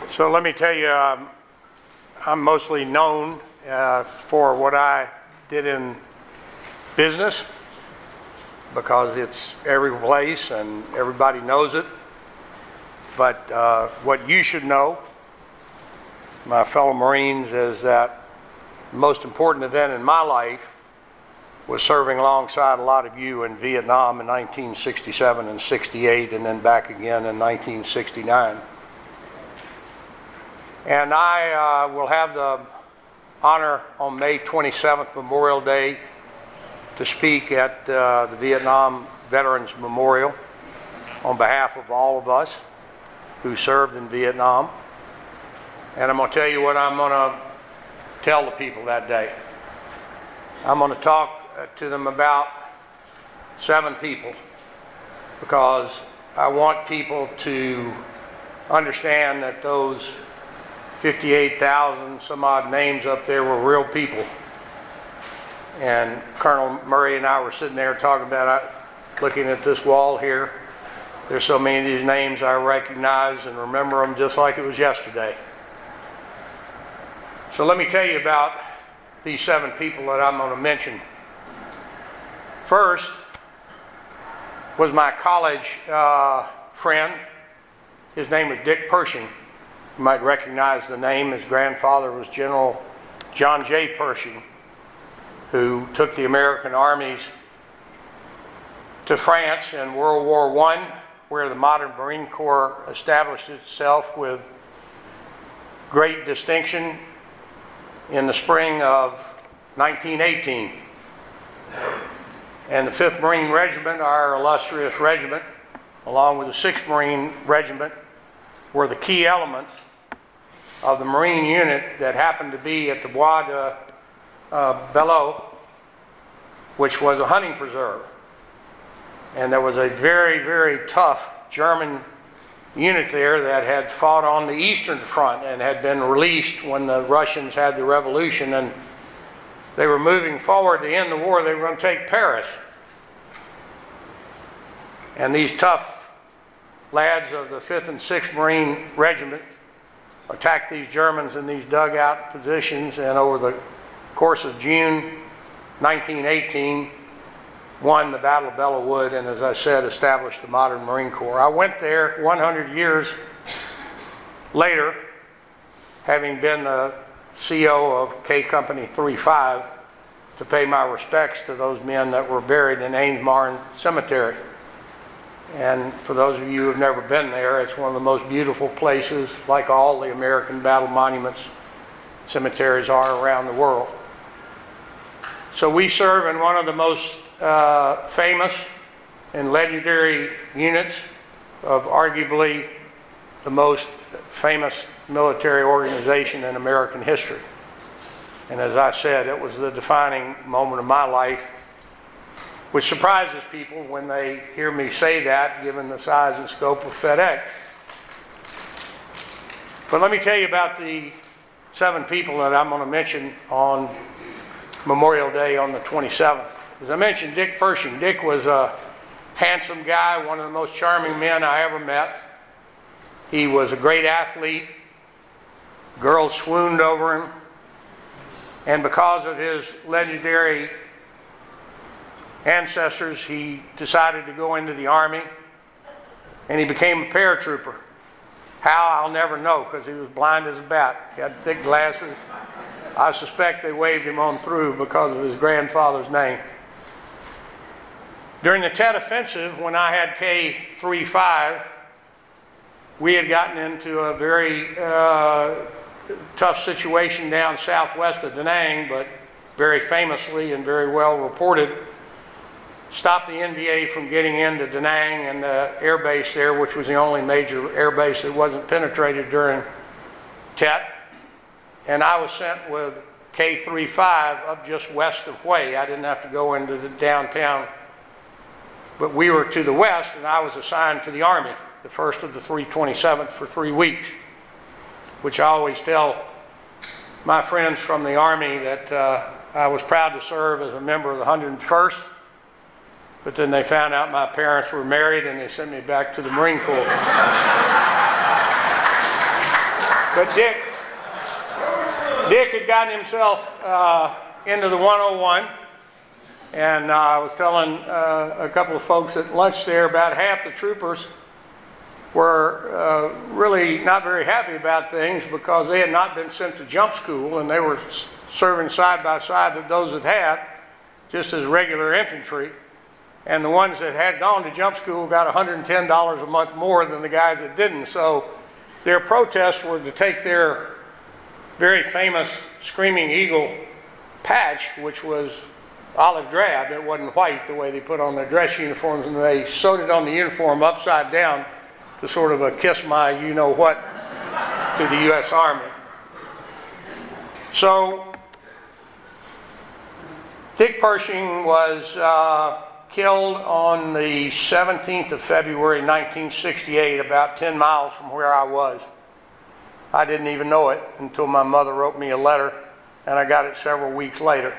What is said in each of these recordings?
So let me tell you, I'm mostly known for what I did in business because it's every place and everybody knows it. But what you should know, my fellow Marines, is that the most important event in my life was serving alongside a lot of you in Vietnam in 1967 and 68 and then back again in 1969. And I will have the honor on May 27th, Memorial Day, to speak at the Vietnam Veterans Memorial on behalf of all of us who served in Vietnam. And I'm going to tell you what I'm going to tell the people that day. I'm going to talk to them about 7 people because I want people to understand that those 58,000 some odd names up there were real people. And Colonel Murray and I were sitting there talking about looking at this wall here. There's so many of these names I recognize and remember them just like it was yesterday. So let me tell you about these 7 people that I'm going to mention. First was my college friend. His name was Dick Pershing. You might recognize the name. His grandfather was General John J. Pershing, who took the American armies to France in World War I, where the modern Marine Corps established itself with great distinction in the spring of 1918. And the 5th Marine Regiment, our illustrious regiment, along with the 6th Marine Regiment, were the key elements of the Marine unit that happened to be at the Bois de Belleau, which was a hunting preserve. And there was a very, very tough German unit there that had fought on the Eastern Front and had been released when the Russians had the revolution, and they were moving forward to end the war. They were going to take Paris. And these tough lads of the 5th and 6th Marine Regiment attacked these Germans in these dugout positions, and over the course of June 1918, won the Battle of Belleau Wood, and as I said, established the modern Marine Corps. I went there 100 years later, having been the CO of K Company 35, to pay my respects to those men that were buried in Ames Marne Cemetery. And for those of you who have never been there, it's one of the most beautiful places, like all the American battle monuments cemeteries are around the world. So we serve in one of the most famous and legendary units of arguably the most famous military organization in American history. And as I said, it was the defining moment of my life, which surprises people when they hear me say that, given the size and scope of FedEx. But let me tell you about the 7 people that I'm going to mention on Memorial Day on the 27th. As I mentioned, Dick Pershing. Dick was a handsome guy, one of the most charming men I ever met. He was a great athlete. Girls swooned over him. And because of his legendary ancestors, he decided to go into the Army, and he became a paratrooper. How, I'll never know, because he was blind as a bat. He had thick glasses. I suspect they waved him on through because of his grandfather's name. During the Tet Offensive, when I had K-35, we had gotten into a very tough situation down southwest of Da Nang, but very famously and very well reported, stopped the NVA from getting into Da Nang and the air base there, which was the only major air base that wasn't penetrated during Tet. And I was sent with K-35 up just west of Hue. I didn't have to go into the downtown, but we were to the west, and I was assigned to the Army, the 1st of the 327th, for 3 weeks, which I always tell my friends from the Army that I was proud to serve as a member of the 101st. But then they found out my parents were married and they sent me back to the Marine Corps. But Dick had gotten himself into the 101, and I was telling a couple of folks at lunch there, about half the troopers were really not very happy about things because they had not been sent to jump school, and they were serving side by side with those that had, just as regular infantry. And the ones that had gone to jump school got $110 a month more than the guys that didn't. So their protests were to take their very famous Screaming Eagle patch, which was olive drab, it wasn't white the way they put on their dress uniforms, and they sewed it on the uniform upside down to sort of a kiss my you-know-what to the U.S. Army. So Dick Pershing was killed on the 17th of February 1968, about 10 miles from where I was. I didn't even know it until my mother wrote me a letter, and I got it several weeks later.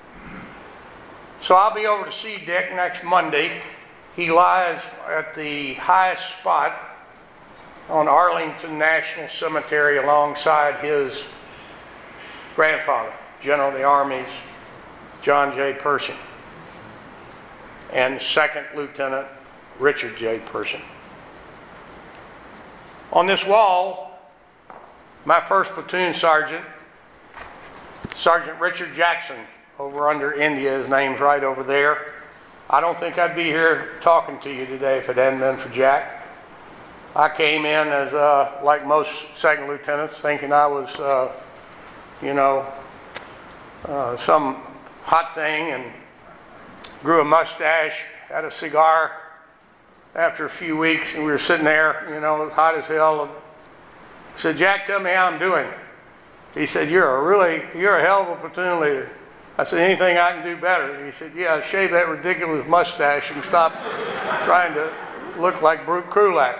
So I'll be over to see Dick next Monday. He lies at the highest spot on Arlington National Cemetery alongside his grandfather, General of the Army's John J. Pershing, and Second Lieutenant Richard J. Pershing. On this wall, my first platoon sergeant, Sergeant Richard Jackson, over under India, his name's right over there. I don't think I'd be here talking to you today if it hadn't been for Jack. I came in as, like most second lieutenants, thinking I was, some hot thing, and grew a mustache, had a cigar. After a few weeks, and we were sitting there, hot as hell. I said, "Jack, tell me how I'm doing." He said, you're a hell of a platoon leader." I said, "Anything I can do better?" He said, "Yeah, shave that ridiculous mustache and stop trying to look like Brute Krulak."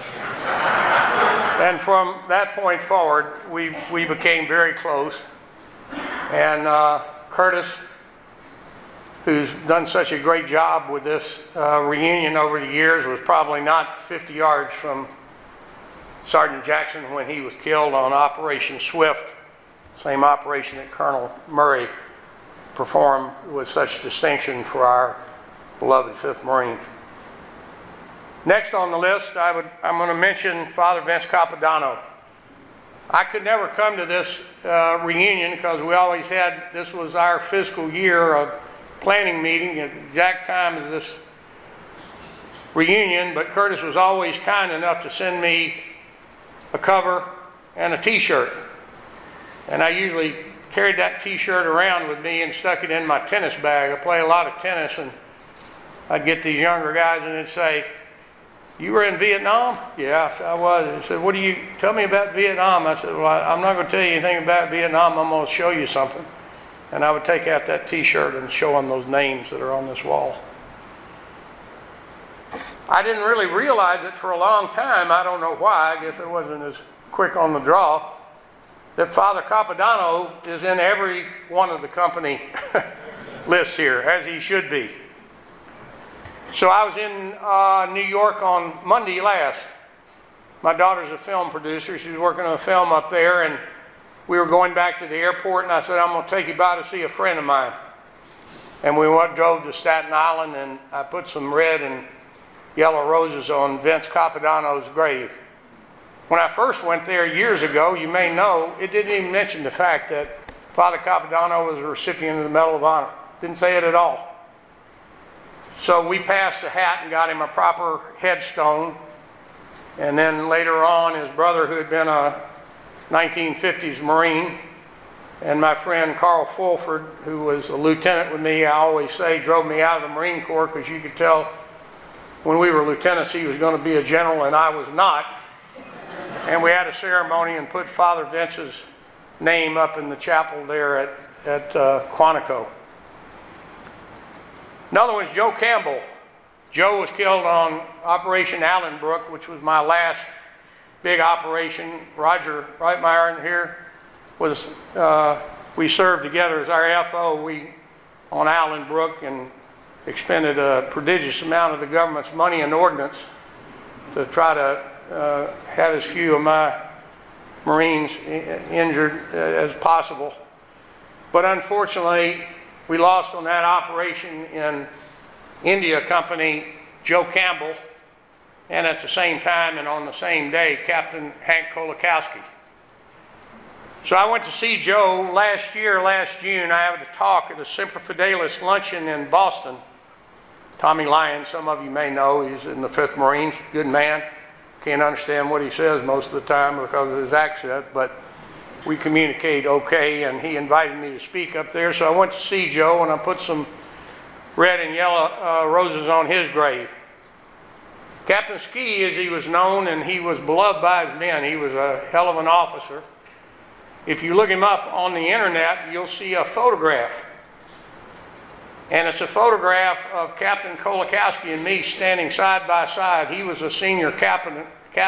And from that point forward, we became very close. And Curtis, who's done such a great job with this reunion over the years, was probably not 50 yards from Sergeant Jackson when he was killed on Operation Swift, same operation that Colonel Murray performed with such distinction for our beloved 5th Marines. Next on the list, I'm going to mention Father Vince Capodanno. I could never come to this reunion because we always had, this was our fiscal year of planning meeting at the exact time of this reunion, but Curtis was always kind enough to send me a cover and a t-shirt. And I usually carried that t-shirt around with me and stuck it in my tennis bag. I play a lot of tennis, and I'd get these younger guys and they'd say, "You were in Vietnam?" "Yeah, I was." They said, tell me about Vietnam." I said, "Well, I'm not going to tell you anything about Vietnam. I'm going to show you something." And I would take out that t-shirt and show them those names that are on this wall. I didn't really realize it for a long time. I don't know why. I guess I wasn't as quick on the draw. That Father Capodanno is in every one of the company lists here, as he should be. So I was in New York on Monday last. My daughter's a film producer. She was working on a film up there, and we were going back to the airport, and I said, "I'm going to take you by to see a friend of mine." And we drove to Staten Island, and I put some red and yellow roses on Vince Capodanno's grave. When I first went there years ago, you may know, it didn't even mention the fact that Father Capodanno was a recipient of the Medal of Honor. Didn't say it at all. So we passed the hat and got him a proper headstone. And then later on, his brother, who had been a 1950s Marine, and my friend Carl Fulford, who was a lieutenant with me, I always say, drove me out of the Marine Corps because you could tell when we were lieutenants he was going to be a general and I was not. And we had a ceremony and put Father Vince's name up in the chapel there at Quantico. Another one's Joe Campbell. Joe was killed on Operation Allenbrook, which was my last big operation. Roger Reitmeyer here was, we served together as our FO on Allenbrook, and expended a prodigious amount of the government's money and ordnance to try to have as few of my Marines injured as possible. But unfortunately, we lost on that operation in India Company Joe Campbell, and at the same time and on the same day, Captain Hank Kolakowski. So I went to see Joe last June. I had a talk at a Semper Fidelis luncheon in Boston. Tommy Lyons, some of you may know, he's in the 5th Marines, good man. Can't understand what he says most of the time because of his accent, but we communicate okay, and he invited me to speak up there. So I went to see Joe, and I put some red and yellow roses on his grave. Captain Ski, as he was known, and he was beloved by his men. He was a hell of an officer. If you look him up on the internet, you'll see a photograph. And it's a photograph of Captain Kolakowski and me standing side by side. He was a senior captain,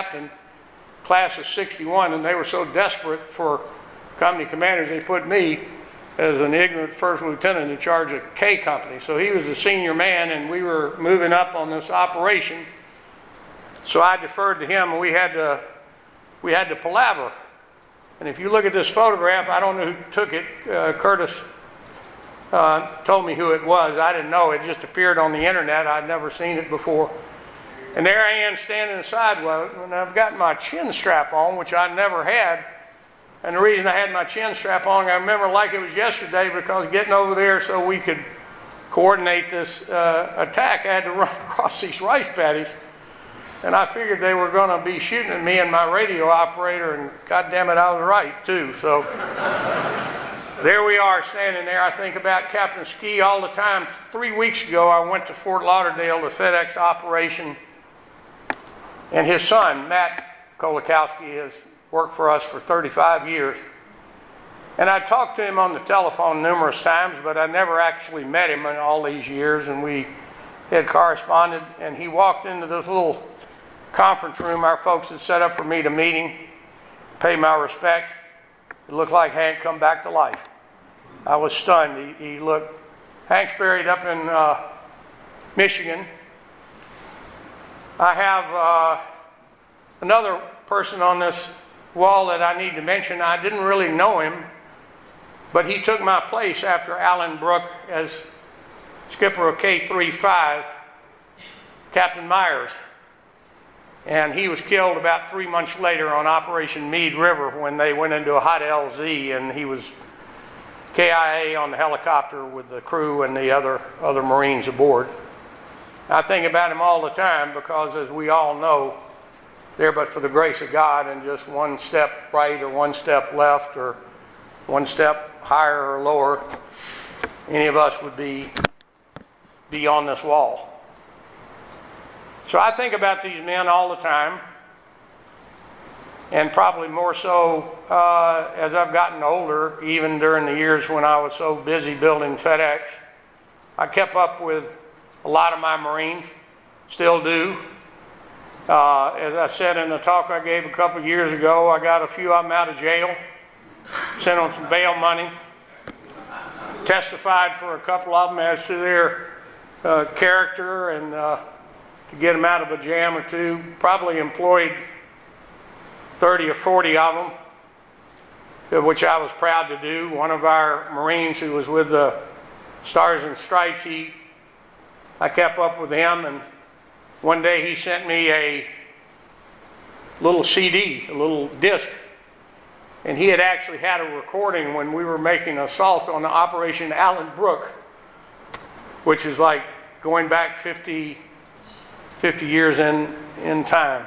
class of 61, and they were so desperate for company commanders, they put me as an ignorant first lieutenant in charge of K Company. So he was a senior man, and we were moving up on this operation. So I deferred to him, and we had to palaver. And if you look at this photograph, I don't know who took it. Curtis told me who it was. I didn't know. It just appeared on the internet. I'd never seen it before. And there I am standing aside. Well, and I've got my chin strap on, which I never had. And the reason I had my chin strap on, I remember like it was yesterday, because getting over there so we could coordinate this attack, I had to run across these rice paddies. And I figured they were going to be shooting at me and my radio operator, and God damn it, I was right, too. So there we are standing there. I think about Captain Ski all the time. 3 weeks ago, I went to Fort Lauderdale, the FedEx operation, and his son, Matt Kolakowski, has worked for us for 35 years. And I talked to him on the telephone numerous times, but I never actually met him in all these years, and we had corresponded, and he walked into this little conference room our folks had set up for me to meet him, pay my respects. It looked like Hank come back to life. I was stunned. He looked, Hank's buried up in Michigan. I have another person on this wall that I need to mention. I didn't really know him, but he took my place after Alan Brooke as skipper of K-35, Captain Myers. And he was killed about 3 months later on Operation Meade River when they went into a hot LZ, and he was KIA on the helicopter with the crew and the other Marines aboard. I think about him all the time because, as we all know, there but for the grace of God and just one step right or one step left or one step higher or lower, any of us would be on this wall. So I think about these men all the time, and probably more so as I've gotten older, even during the years when I was so busy building FedEx. I kept up with a lot of my Marines, still do. As I said in the talk I gave a couple of years ago, I got a few of them out of jail, sent them some bail money, testified for a couple of them as to their character, and to get them out of a jam or two. Probably employed 30 or 40 of them, which I was proud to do. One of our Marines who was with the Stars and Stripes, I kept up with him, and one day he sent me a little CD, a little disc, and he had actually had a recording when we were making an assault on the Operation Alan Brooke, which is like going back 50 years in time.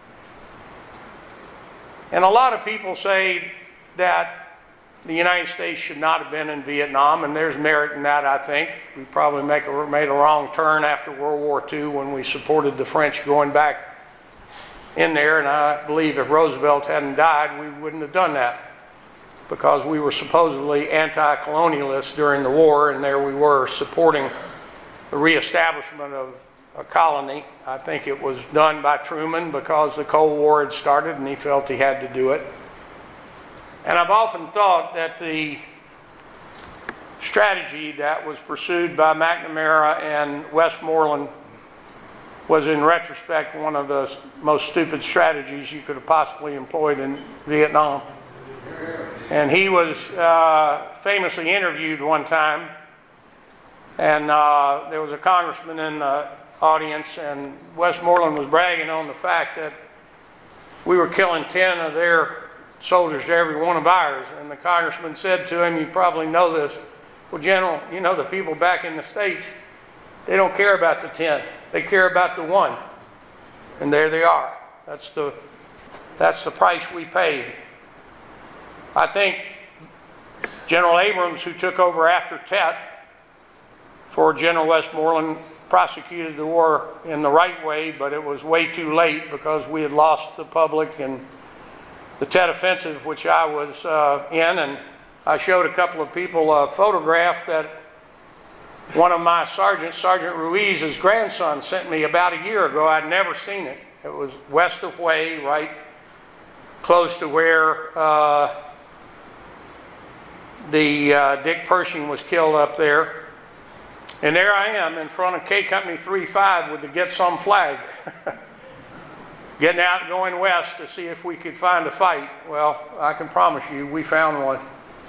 And a lot of people say that the United States should not have been in Vietnam, and there's merit in that, I think. We probably made a wrong turn after World War II when we supported the French going back in there, and I believe if Roosevelt hadn't died, we wouldn't have done that, because we were supposedly anti-colonialists during the war, and there we were supporting the reestablishment of a colony. I think it was done by Truman because the Cold War had started and he felt he had to do it. And I've often thought that the strategy that was pursued by McNamara and Westmoreland was in retrospect one of the most stupid strategies you could have possibly employed in Vietnam. And he was famously interviewed one time, and there was a congressman in the audience, and Westmoreland was bragging on the fact that we were killing 10 of their soldiers to every one of ours. And the congressman said to him, you probably know this, well, General, you know the people back in the States, they don't care about the 10. They care about the 1. And there they are. That's the price we paid. I think General Abrams, who took over after Tet for General Westmoreland, prosecuted the war in the right way, but it was way too late because we had lost the public and the Tet Offensive, which I was in. And I showed a couple of people a photograph that one of my sergeants, Sergeant Ruiz's grandson, sent me about a year ago. I'd never seen it. It was west of Hue, right close to where Dick Pershing was killed up there. And there I am in front of K Company 3-5 with the Get Some flag. Getting out and going west to see if we could find a fight. Well, I can promise you, we found one.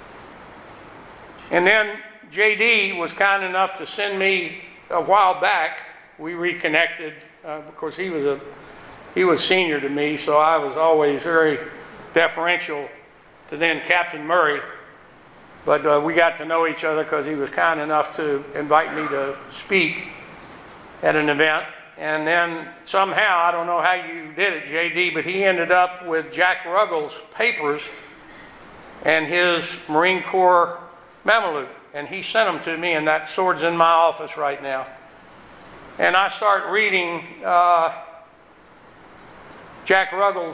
And then J.D. was kind enough to send me a while back. We reconnected. Of course, he was senior to me, so I was always very deferential to then Captain Murray. But we got to know each other because he was kind enough to invite me to speak at an event. And then somehow, I don't know how you did it, J.D., but he ended up with Jack Ruggles' papers and his Marine Corps Mameluke. And he sent them to me, and that sword's in my office right now. And I start reading Jack Ruggles'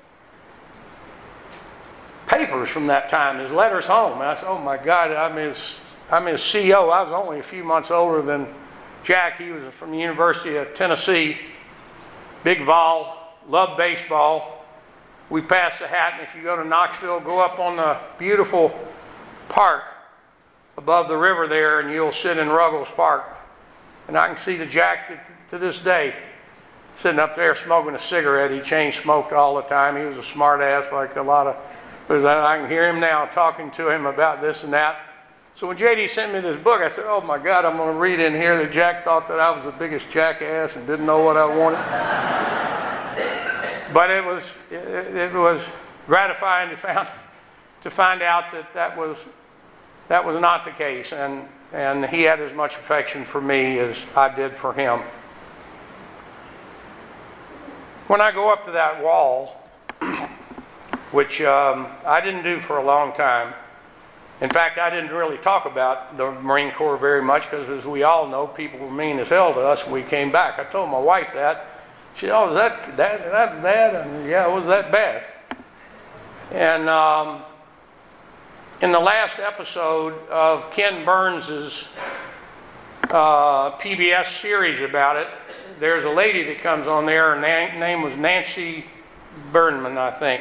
papers from that time, his letters home. And I said, oh my God, I'm his CO. I was only a few months older than Jack. He was from the University of Tennessee. Big Vol, loved baseball. We passed the hat, and if you go to Knoxville, go up on the beautiful park above the river there, and you'll sit in Ruggles Park. And I can see the Jack to this day sitting up there smoking a cigarette. He chain smoked all the time. He was a smart ass like a lot of, but I can hear him now talking to him about this and that. So when J.D. sent me this book, I said, oh my God, I'm going to read in here that Jack thought that I was the biggest jackass and didn't know what I wanted. But it was gratifying to find out that was not the case, and he had as much affection for me as I did for him. When I go up to that wall, which I didn't do for a long time. In fact, I didn't really talk about the Marine Corps very much because, as we all know, people were mean as hell to us when we came back. I told my wife that. She said, oh, is that bad? And yeah, it was that bad. And in the last episode of Ken Burns' PBS series about it, there's a lady that comes on there, and her name was Nancy Burnman, I think.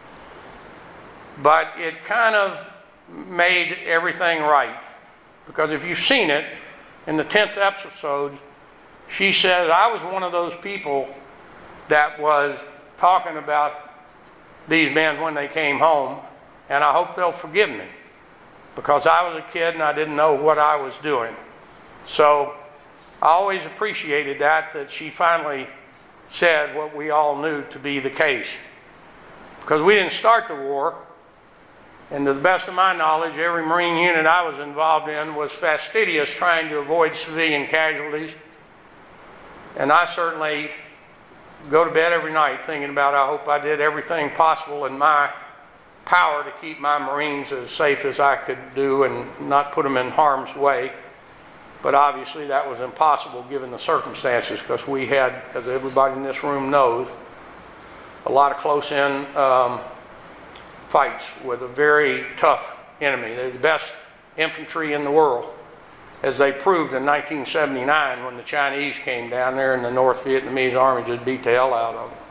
But it kind of made everything right. Because if you've seen it, in the 10th episode, she said, I was one of those people that was talking about these men when they came home, and I hope they'll forgive me. Because I was a kid and I didn't know what I was doing. So I always appreciated that she finally said what we all knew to be the case. Because we didn't start the war. And to the best of my knowledge, every Marine unit I was involved in was fastidious trying to avoid civilian casualties. And I certainly go to bed every night thinking about, I hope I did everything possible in my power to keep my Marines as safe as I could do and not put them in harm's way. But obviously that was impossible given the circumstances, because we had, as everybody in this room knows, a lot of close-in fights with a very tough enemy. They're the best infantry in the world, as they proved in 1979 when the Chinese came down there and the North Vietnamese army just beat the hell out of them.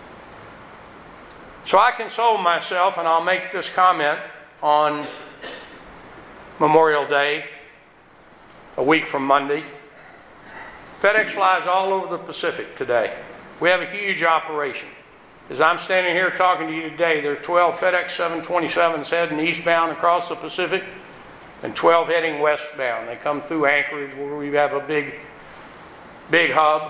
So I console myself, and I'll make this comment on Memorial Day, a week from Monday. FedEx flies all over the Pacific today. We have a huge operation. As I'm standing here talking to you today, there are 12 FedEx 727s heading eastbound across the Pacific and 12 heading westbound. They come through Anchorage where we have a big hub.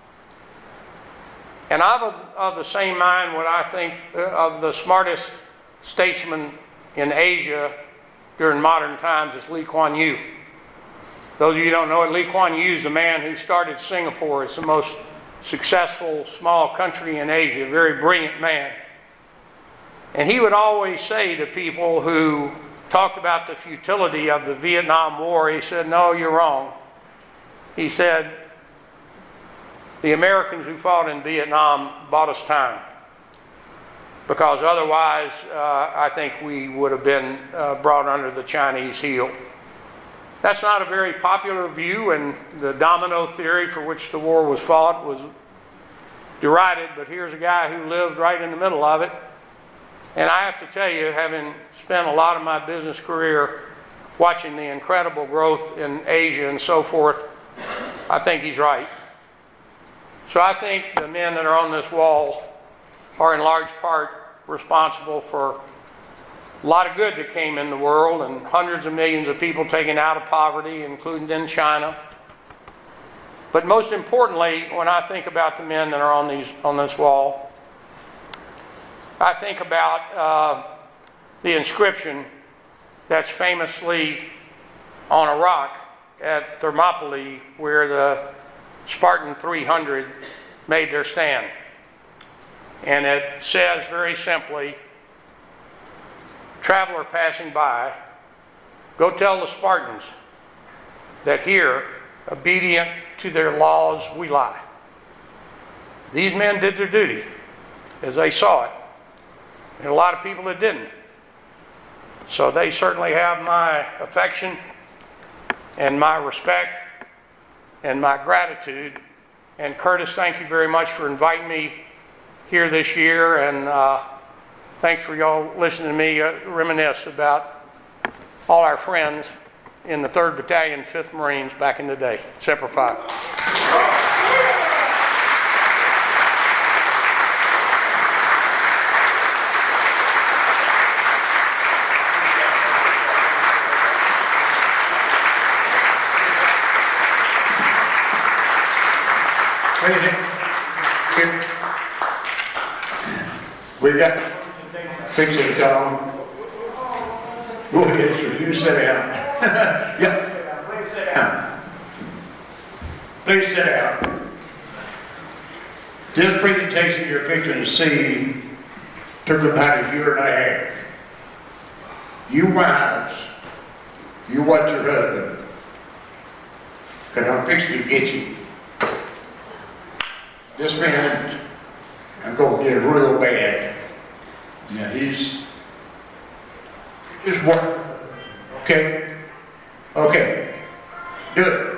And I'm of the same mind what I think of the smartest statesman in Asia during modern times is Lee Kuan Yew. Those of you who don't know it, Lee Kuan Yew is the man who started Singapore. It's the most successful small country in Asia, a very brilliant man. And he would always say to people who talked about the futility of the Vietnam War, he said, "No, you're wrong." He said, "The Americans who fought in Vietnam bought us time, because otherwise I think we would have been brought under the Chinese heel." That's not a very popular view, and the domino theory for which the war was fought was derided, but here's a guy who lived right in the middle of it. And I have to tell you, having spent a lot of my business career watching the incredible growth in Asia and so forth, I think he's right. So I think the men that are on this wall are in large part responsible for a lot of good that came in the world and hundreds of millions of people taken out of poverty, including in China. But most importantly, when I think about the men that are on this wall, I think about the inscription that's famously on a rock at Thermopylae where the Spartan 300 made their stand. And it says very simply, "Traveler passing by, go tell the Spartans that here, obedient to their laws, we lie." These men did their duty as they saw it. And a lot of people that didn't. So they certainly have my affection and my respect and my gratitude. And Curtis, thank you very much for inviting me here this year, and thanks for y'all listening to me reminisce about all our friends in the 3rd Battalion, 5th Marines back in the day. Semper Fi. We got fix it, Tom. Go ahead, sir. You sit down. Yeah. Please sit down. Please sit down. This presentation you're fixing to see took about a year and a half. You wives, you watch your husband, because I'm fixing to get you. This man, I'm going to get it real bad. Now he's working. Okay? Okay. Good.